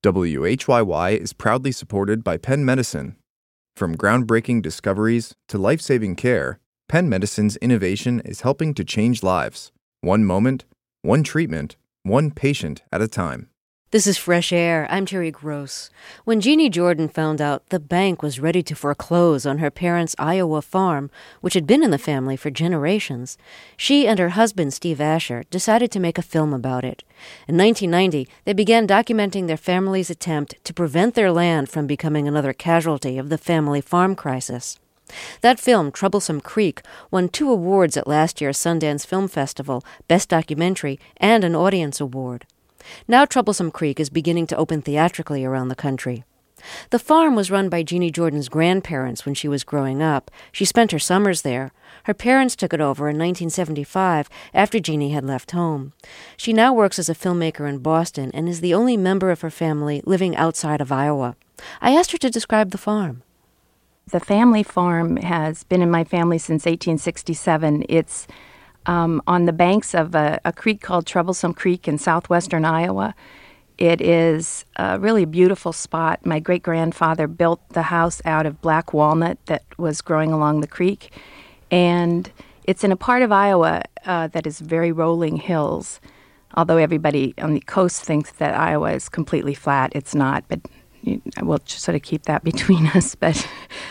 WHYY is proudly supported by Penn Medicine. From groundbreaking discoveries to life-saving care, Penn Medicine's innovation is helping to change lives. One moment, one treatment, one patient at a time. This is Fresh Air. I'm Terry Gross. When Jeannie Jordan found out the bank was ready to foreclose on her parents' Iowa farm, which had been in the family for generations, she and her husband, Steve Asher, decided to make a film about it. In 1990, they began documenting their family's attempt to prevent their land from becoming another casualty of the family farm crisis. That film, Troublesome Creek, won 2 awards at last year's Sundance Film Festival, Best Documentary, and an Audience Award. Now Troublesome Creek is beginning to open theatrically around the country. The farm was run by Jeannie Jordan's grandparents when she was growing up. She spent her summers there. Her parents took it over in 1975 after Jeannie had left home. She now works as a filmmaker in Boston and is the only member of her family living outside of Iowa. I asked her to describe the farm. The family farm has been in my family since 1867. It's on the banks of a creek called Troublesome Creek in southwestern Iowa. It is a really beautiful spot. My great-grandfather built the house out of black walnut that was growing along the creek. And it's in a part of Iowa that is very rolling hills, although everybody on the coast thinks that Iowa is completely flat. It's not, but we'll sort of keep that between us. But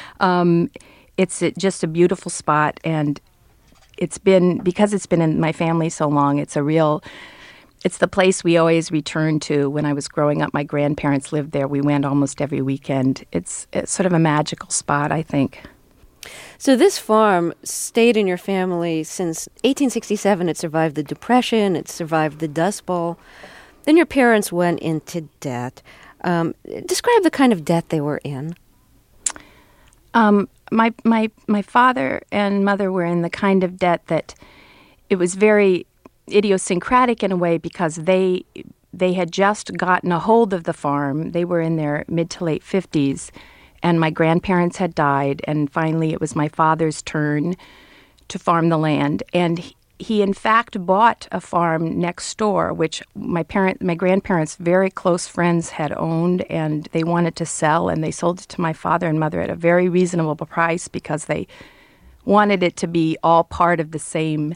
it's just a beautiful spot, and because it's been in my family so long, it's the place we always return to. When I was growing up, my grandparents lived there. We went almost every weekend. It's sort of a magical spot, I think. So this farm stayed in your family since 1867. It survived the Depression. It survived the Dust Bowl. Then your parents went into debt. Describe the kind of debt they were in. My father and mother were in the kind of debt that it was very idiosyncratic in a way because they had just gotten a hold of the farm. They were in their mid to late 50s, and my grandparents had died, and finally it was my father's turn to farm the land. And he in fact bought a farm next door, which my grandparents' very close friends had owned, and they wanted to sell, and they sold it to my father and mother at a very reasonable price because they wanted it to be all part of the same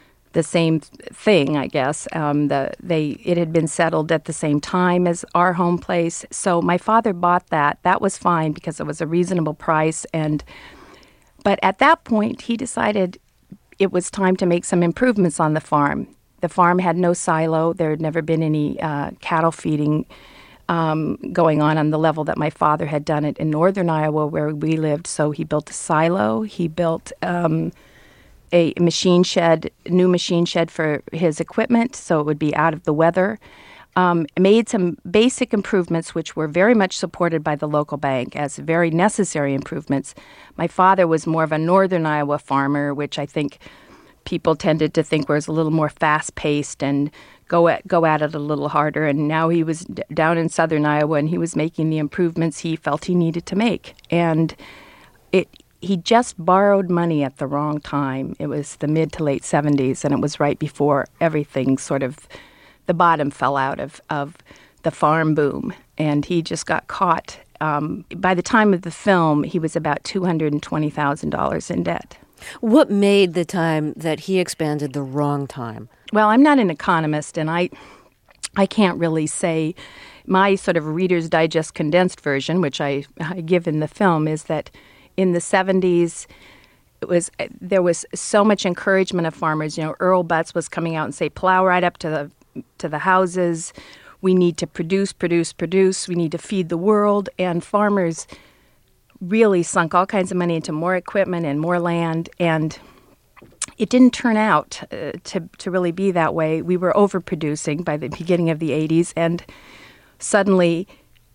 thing, I guess. It had been settled at the same time as our home place, so my father bought that. That was fine because it was a reasonable price, but at that point he decided it was time to make some improvements on the farm. The farm had no silo. There had never been any cattle feeding going on the level that my father had done it in northern Iowa where we lived. So he built a silo. He built a new machine shed for his equipment so it would be out of the weather. Made some basic improvements which were very much supported by the local bank as very necessary improvements. My father was more of a northern Iowa farmer, which I think people tended to think was a little more fast-paced and go at it a little harder. And now he was down in southern Iowa, and he was making the improvements he felt he needed to make. And he just borrowed money at the wrong time. It was the mid to late 70s, and it was right before everything sort of the bottom fell out of the farm boom, and he just got caught. By the time of the film, he was about $220,000 in debt. What made the time that he expanded the wrong time? Well, I'm not an economist, and I can't really say. My sort of Reader's Digest condensed version, which I give in the film, is that in the 70s, there was so much encouragement of farmers. Earl Butz was coming out and say, plow right up to the houses. We need to produce. We need to feed the world. And farmers really sunk all kinds of money into more equipment and more land. And it didn't turn out to really be that way. We were overproducing by the beginning of the 80s. And suddenly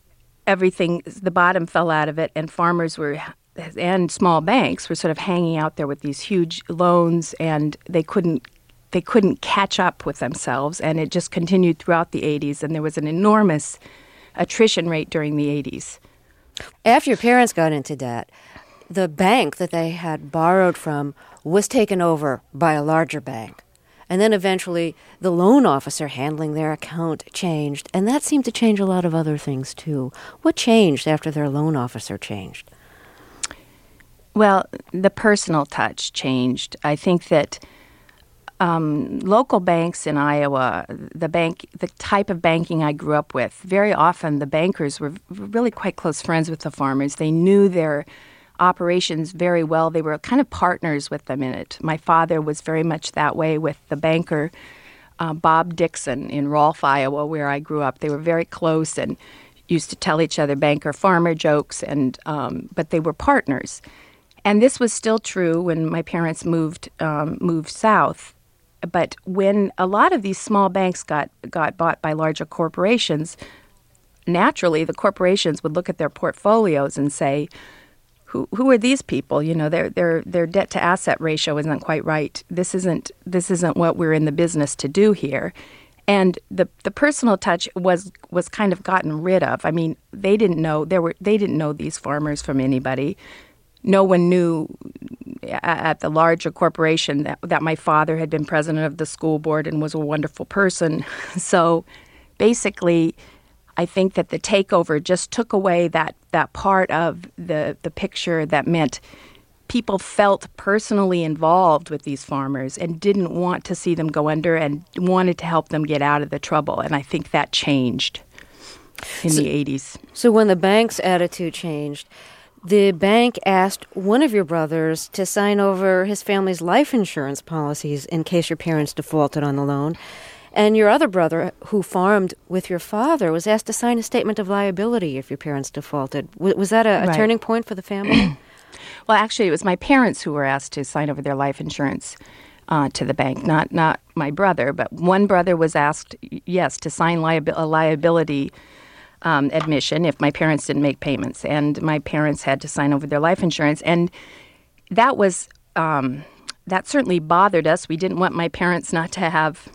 the bottom fell out of it. And farmers and small banks were sort of hanging out there with these huge loans. And they couldn't catch up with themselves, and it just continued throughout the 80s, and there was an enormous attrition rate during the 80s. After your parents got into debt, the bank that they had borrowed from was taken over by a larger bank. And then eventually the loan officer handling their account changed, and that seemed to change a lot of other things too. What changed after their loan officer changed? Well, the personal touch changed. I think that local banks in Iowa, the type of banking I grew up with, very often the bankers were really quite close friends with the farmers. They knew their operations very well. They were kind of partners with them in it. My father was very much that way with the banker, Bob Dixon in Rolfe, Iowa, where I grew up. They were very close and used to tell each other banker-farmer jokes, but they were partners. And this was still true when my parents moved south. But when a lot of these small banks got bought by larger corporations, naturally the corporations would look at their portfolios and say, "Who are these people? You know, their debt to asset ratio isn't quite right. This isn't what we're in the business to do here." And the personal touch was kind of gotten rid of. I mean, they didn't know these farmers from anybody. No one knew at the larger corporation that my father had been president of the school board and was a wonderful person. So basically, I think that the takeover just took away that part of the picture that meant people felt personally involved with these farmers and didn't want to see them go under and wanted to help them get out of the trouble. And I think that changed in the 80s. So when the bank's attitude changed, the bank asked one of your brothers to sign over his family's life insurance policies in case your parents defaulted on the loan. And your other brother, who farmed with your father, was asked to sign a statement of liability if your parents defaulted. Was that a turning point for the family? Well, actually, it was my parents who were asked to sign over their life insurance to the bank, not my brother. But one brother was asked, yes, to sign a liability admission if my parents didn't make payments. And my parents had to sign over their life insurance. And that was that certainly bothered us. We didn't want my parents not to have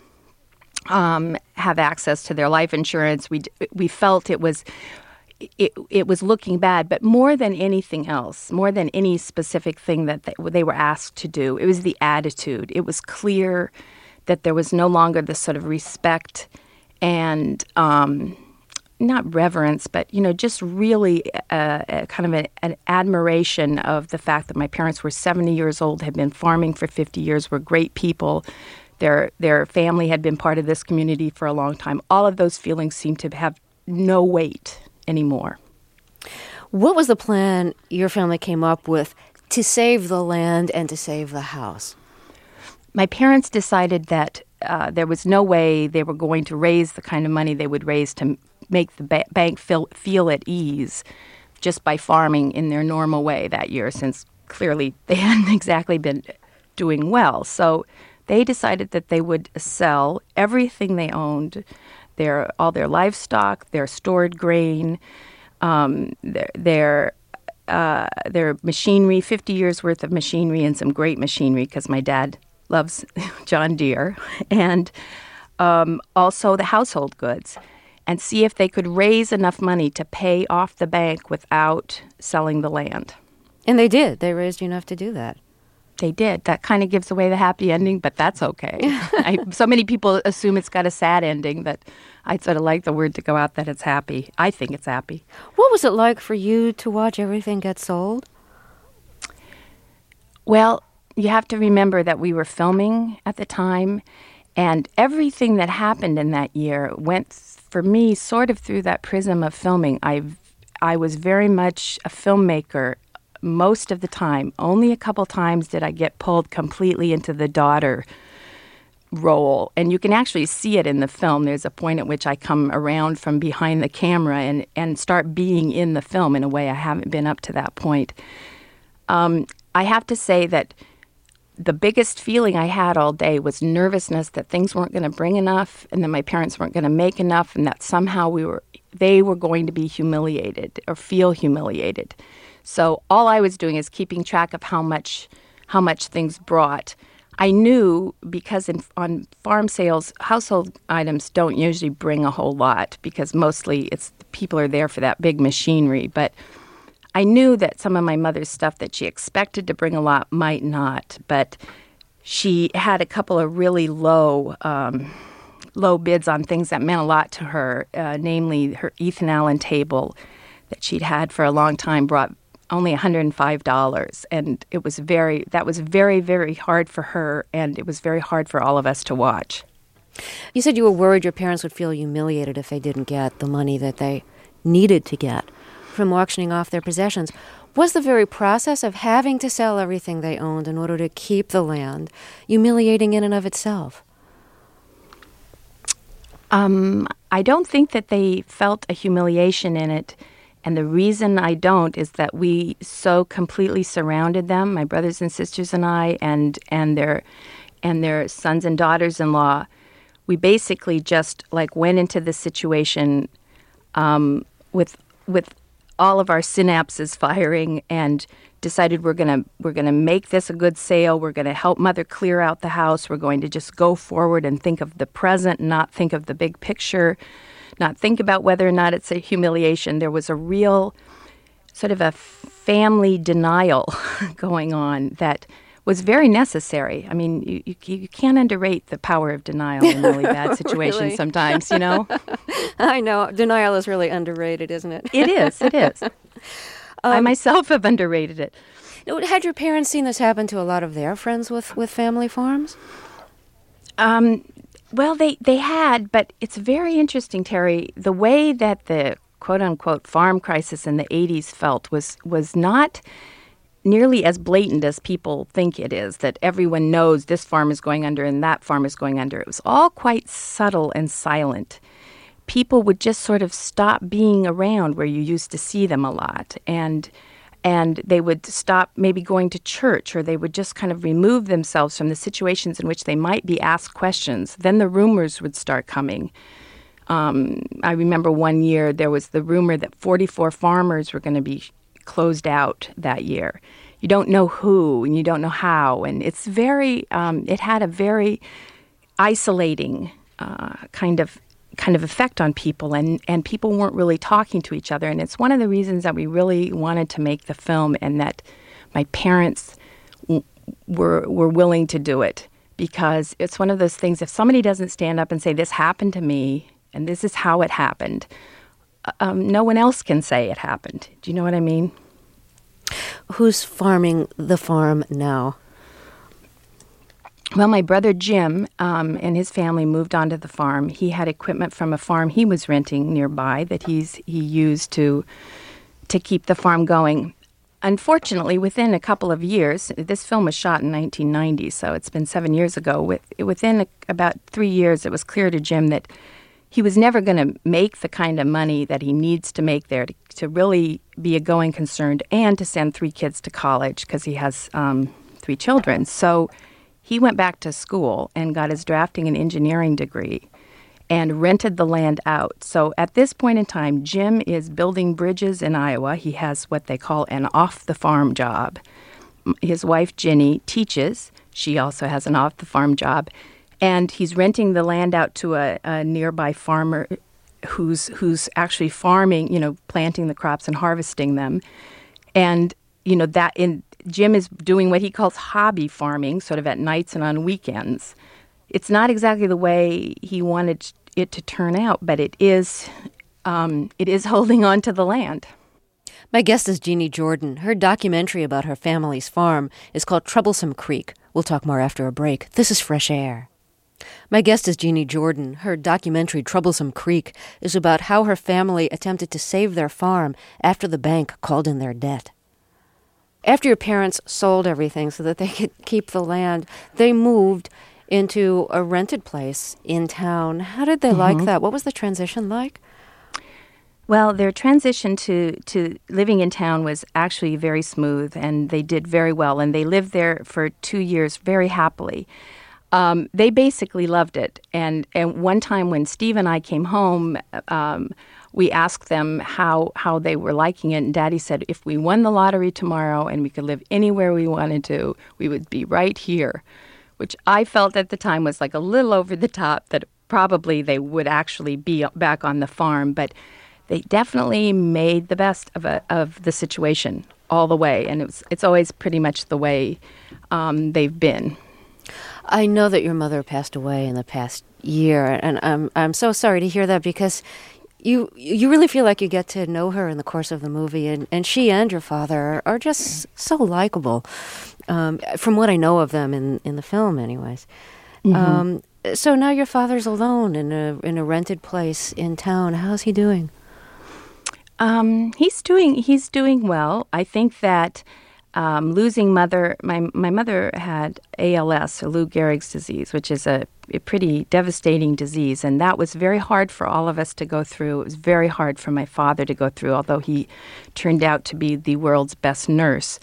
access to their life insurance. We felt it was looking bad, but more than anything else, more than any specific thing that they were asked to do, it was the attitude. It was clear that there was no longer this sort of respect and not reverence, but just really a kind of an admiration of the fact that my parents were 70 years old, had been farming for 50 years, were great people. Their family had been part of this community for a long time. All of those feelings seemed to have no weight anymore. What was the plan your family came up with to save the land and to save the house? My parents decided that there was no way they were going to raise the kind of money they would raise to make the bank feel at ease just by farming in their normal way that year, since clearly they hadn't exactly been doing well. So they decided that they would sell everything they owned, all their livestock, their stored grain, their machinery, 50 years worth of machinery and some great machinery because my dad loves John Deere, and also the household goods, and see if they could raise enough money to pay off the bank without selling the land. And they did. They raised you enough to do that. They did. That kind of gives away the happy ending, but that's okay. So many people assume it's got a sad ending that I sort of like the word to go out that it's happy. I think it's happy. What was it like for you to watch everything get sold? Well, you have to remember that we were filming at the time, and everything that happened in that year went, for me, sort of through that prism of filming. I was very much a filmmaker most of the time. Only a couple times did I get pulled completely into the daughter role. And you can actually see it in the film. There's a point at which I come around from behind the camera and start being in the film in a way I haven't been up to that point. I have to say that the biggest feeling I had all day was nervousness that things weren't going to bring enough and that my parents weren't going to make enough and that somehow they were going to be humiliated or feel humiliated. So all I was doing is keeping track of how much things brought. I knew because on farm sales, household items don't usually bring a whole lot because mostly people are there for that big machinery. But I knew that some of my mother's stuff that she expected to bring a lot might not. But she had a couple of really low bids on things that meant a lot to her, namely her Ethan Allen table that she'd had for a long time brought only $105, and that was very, very hard for her, and it was very hard for all of us to watch. You said you were worried your parents would feel humiliated if they didn't get the money that they needed to get from auctioning off their possessions. Was the very process of having to sell everything they owned in order to keep the land humiliating in and of itself? I don't think that they felt a humiliation in it. And the reason I don't is that we so completely surrounded them, my brothers and sisters and I, and their sons and daughters-in-law. We basically just went into this situation with all of our synapses firing and decided we're gonna make this a good sale. We're gonna help Mother clear out the house. We're going to just go forward and think of the present, not think of the big picture. Not think about whether or not it's a humiliation. There was a real sort of a family denial going on that was very necessary. I mean, you can't underrate the power of denial in really bad situations Really? sometimes, you know? I know. Denial is really underrated, isn't it? It is. I myself have underrated it. Had your parents seen this happen to a lot of their friends with family farms? Well, they had, but it's very interesting, Terry. The way that the quote-unquote farm crisis in the 80s felt was not nearly as blatant as people think it is, that everyone knows this farm is going under and that farm is going under. It was all quite subtle and silent. People would just sort of stop being around where you used to see them a lot, and they would stop maybe going to church, or they would just kind of remove themselves from the situations in which they might be asked questions. Then the rumors would start coming. I remember one year there was the rumor that 44 farmers were going to be closed out that year. You don't know who and you don't know how, and it's it had a very isolating kind of effect on people, and people weren't really talking to each other. And it's one of the reasons that we really wanted to make the film, and that my parents were willing to do it, because it's one of those things, if somebody doesn't stand up and say, this happened to me and this is how it happened, no one else can say it happened. Do you know what I mean? Who's farming the farm now? Well, my brother Jim and his family moved onto the farm. He had equipment from a farm he was renting nearby that he used to keep the farm going. Unfortunately, within a couple of years, this film was shot in 1990, so it's been 7 years ago. Within about 3 years, it was clear to Jim that he was never going to make the kind of money that he needs to make there to really be a going concern and to send 3 kids to college, because he has 3 children. So he went back to school and got his drafting and engineering degree and rented the land out. So at this point in time, Jim is building bridges in Iowa. He has what they call an off-the-farm job. His wife, Ginny, teaches. She also has an off-the-farm job. And he's renting the land out to a nearby farmer who's actually farming, planting the crops and harvesting them. And, Jim is doing what he calls hobby farming, sort of at nights and on weekends. It's not exactly the way he wanted it to turn out, but it is holding on to the land. My guest is Jeannie Jordan. Her documentary about her family's farm is called Troublesome Creek. We'll talk more after a break. This is Fresh Air. My guest is Jeannie Jordan. Her documentary, Troublesome Creek, is about how her family attempted to save their farm after the bank called in their debt. After your parents sold everything so that they could keep the land, they moved into a rented place in town. How did they like that? What was the transition like? Well, their transition to living in town was actually very smooth, and they did very well, and they lived there for 2 years very happily. They basically loved it. And one time when Steve and I came home, we asked them how they were liking it, and Daddy said if we won the lottery tomorrow and we could live anywhere we wanted to, we would be right here, which I felt at the time was like a little over the top, that probably they would actually be back on the farm. But they definitely made the best of the situation all the way, and it's always pretty much the way they've been. I know that your mother passed away in the past year, and I'm so sorry to hear that, because you really feel like you get to know her in the course of the movie, and she and your father are just so likable, from what I know of them in the film, anyways. Mm-hmm. So now your father's alone in a rented place in town. How's he doing? He's doing well. I think that losing mother, my mother had ALS, or Lou Gehrig's disease, which is a pretty devastating disease, and that was very hard for all of us to go through. It was very hard for my father to go through, although he turned out to be the world's best nurse.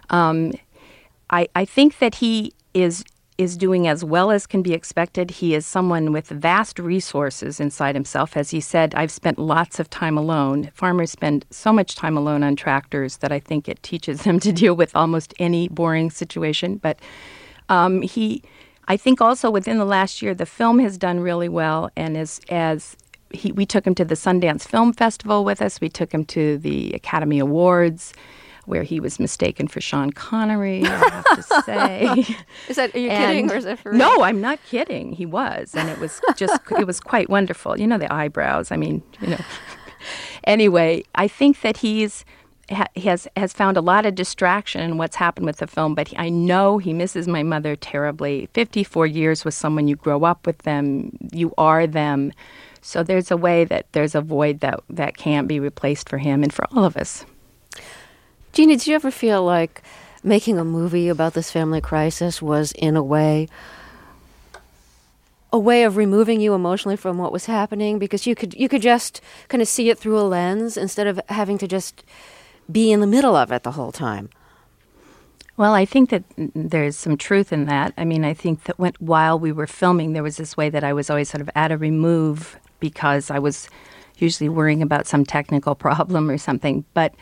I think that he is doing as well as can be expected. He is someone with vast resources inside himself. As he said, I've spent lots of time alone. Farmers spend so much time alone on tractors that I think it teaches them to deal with almost any boring situation. But I think also within the last year, the film has done really well. And we took him to the Sundance Film Festival with us. We took him to the Academy Awards, where he was mistaken for Sean Connery, I have to say. Are you kidding, or is that for real? No, I'm not kidding. He was, and it was quite wonderful. You know, the eyebrows. I mean, you know. Anyway, I think that he has found a lot of distraction in what's happened with the film, but I know he misses my mother terribly. 54 years with someone, you grow up with them, you are them. So there's a way that there's a void that can't be replaced for him and for all of us. Jeannie, did you ever feel like making a movie about this family crisis was, in a way of removing you emotionally from what was happening? Because you could just kind of see it through a lens instead of having to just be in the middle of it the whole time. Well, I think that there's some truth in that. I mean, I think that while we were filming, there was this way that I was always sort of at a remove because I was usually worrying about some technical problem or something. But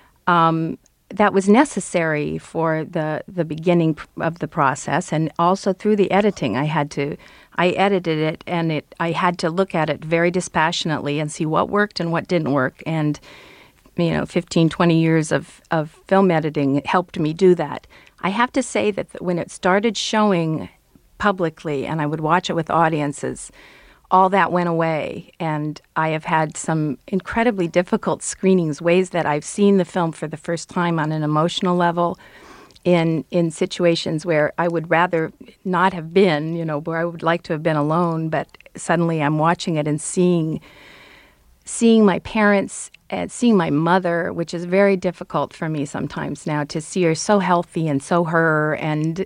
that was necessary for the beginning of the process, and also through the editing. I edited it, and I had to look at it very dispassionately and see what worked and what didn't work. And 15, 20 years of film editing helped me do that. I have to say that when it started showing publicly, and I would watch it with audiences, all that went away, and I have had some incredibly difficult screenings, ways that I've seen the film for the first time on an emotional level in situations where I would rather not have been, where I would like to have been alone, but suddenly I'm watching it and seeing my parents and seeing my mother, which is very difficult for me sometimes now, to see her so healthy and so her, and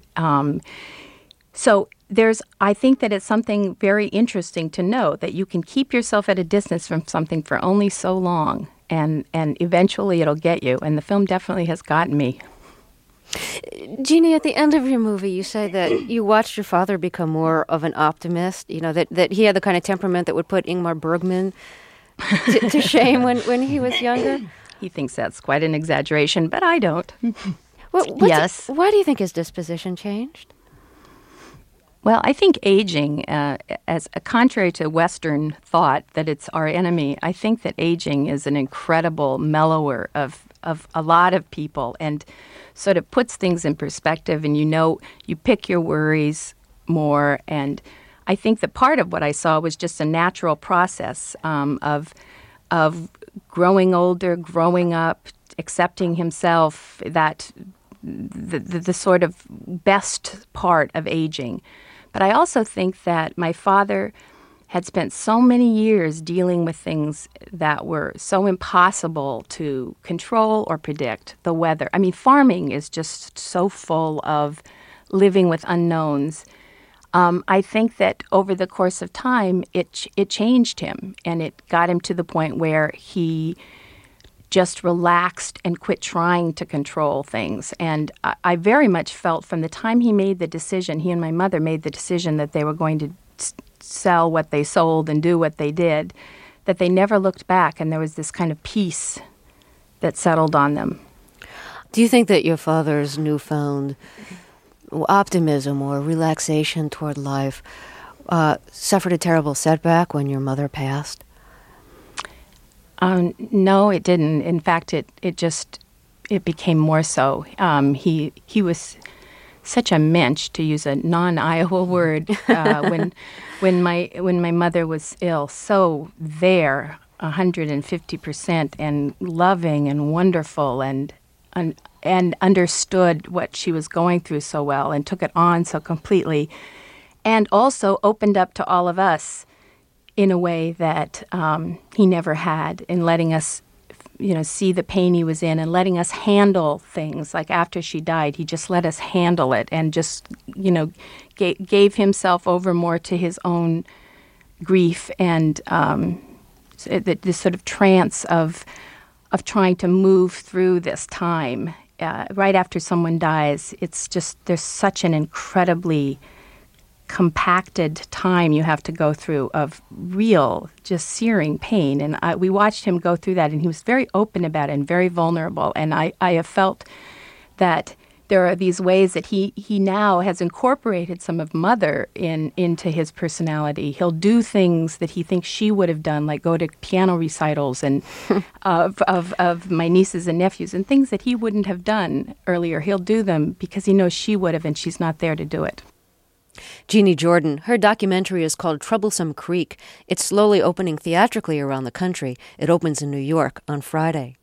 so I think that it's something very interesting to know that you can keep yourself at a distance from something for only so long, and eventually it'll get you. And the film definitely has gotten me. Jeannie, at the end of your movie, you say that you watched your father become more of an optimist, that he had the kind of temperament that would put Ingmar Bergman to shame when he was younger. He thinks that's quite an exaggeration, but I don't. Yes. Why do you think his disposition changed? Well, I think aging, as contrary to Western thought that it's our enemy, I think that aging is an incredible mellower of a lot of people, and sort of puts things in perspective, and you pick your worries more. And I think that part of what I saw was just a natural process of growing older, growing up, accepting himself, that the sort of best part of aging. But I also think that my father had spent so many years dealing with things that were so impossible to control or predict. The weather. I mean, farming is just so full of living with unknowns. I think that over the course of time, it changed him, and it got him to the point where he just relaxed and quit trying to control things. And I very much felt from the time he made the decision, he and my mother made the decision that they were going to sell what they sold and do what they did, that they never looked back, and there was this kind of peace that settled on them. Do you think that your father's newfound optimism or relaxation toward life suffered a terrible setback when your mother passed? No, it didn't. In fact, it became more so. He was such a mensch, to use a non-Iowa word, when my mother was ill. So there, 150%, and loving and wonderful, and understood what she was going through so well, and took it on so completely, and also opened up to all of us in a way that he never had, in letting us, see the pain he was in and letting us handle things. Like after she died, he just let us handle it and just, gave himself over more to his own grief and this sort of trance of trying to move through this time. Right after someone dies, it's just, there's such an incredibly compacted time you have to go through of real, just searing pain. And we watched him go through that, and he was very open about it and very vulnerable. And I have felt that there are these ways that he now has incorporated some of Mother into his personality. He'll do things that he thinks she would have done, like go to piano recitals and of my nieces and nephews, and things that he wouldn't have done earlier. He'll do them because he knows she would have, and she's not there to do it. Jeannie Jordan, her documentary is called Troublesome Creek. It's slowly opening theatrically around the country. It opens in New York on Friday.